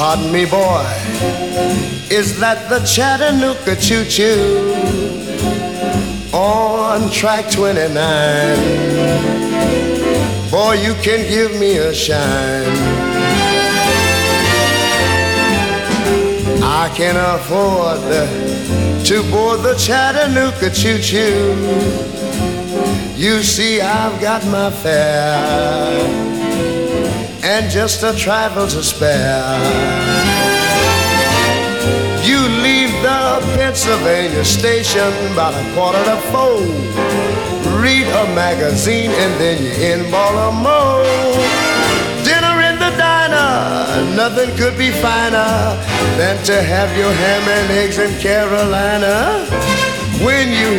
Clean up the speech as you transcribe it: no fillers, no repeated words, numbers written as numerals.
Pardon me, boy, is that the Chattanooga choo-choo on track 29? Boy, you can give me a shine. I can afford to board the Chattanooga choo-choo. You see, I've got my fare and just a trifle to spare. You leave the Pennsylvania station about 3:45. Read a magazine and then you're in Baltimore. Dinner in the diner, nothing could be finer than to have your ham and eggs in Carolina. When you